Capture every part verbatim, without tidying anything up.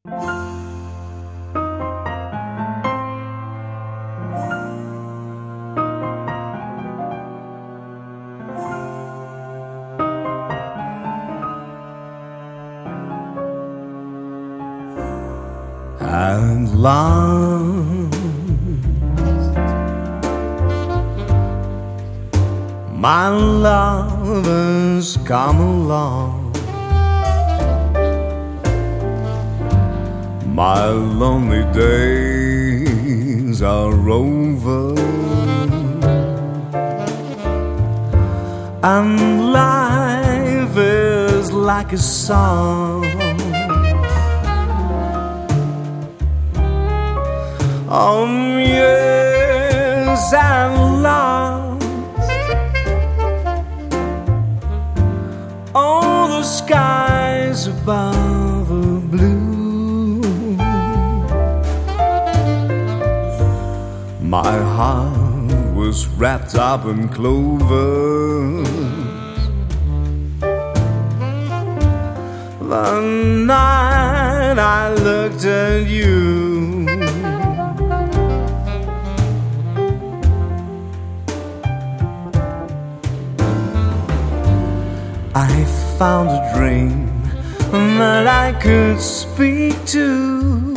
At last, my love has come along. My lonely days are over, and life is like a song. Oh, yes, I'm lost. All the skies above are blue. My heart was wrapped up in clovers the night I looked at you. I found a dream that I could speak to,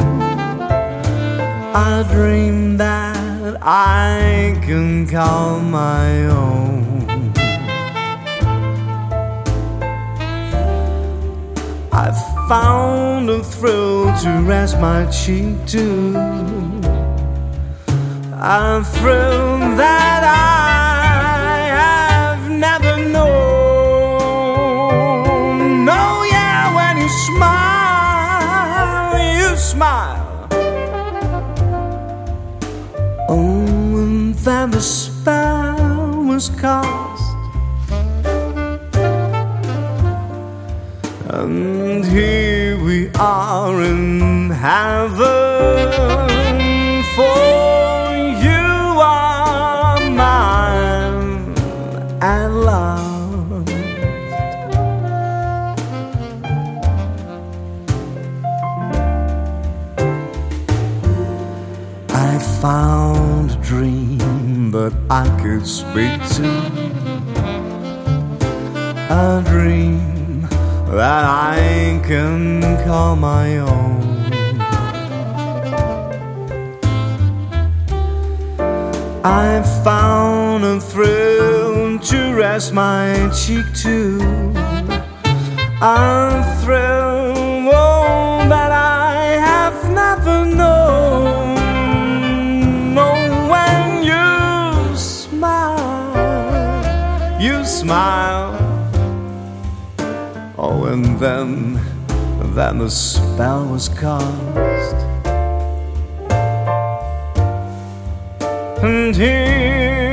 a dream that I can call my own. I found a thrill to rest my cheek to, a thrill that I have never known. Smile, you smile. Oh, and then the spell was cast, and here we are in heaven, for you are mine at last. I found a dream that I could speak to, a dream that I can call my own. I found a thrill to rest my cheek to, a thrill, oh, that I have never known. You smile. Oh, and then, then the spell was cast, and here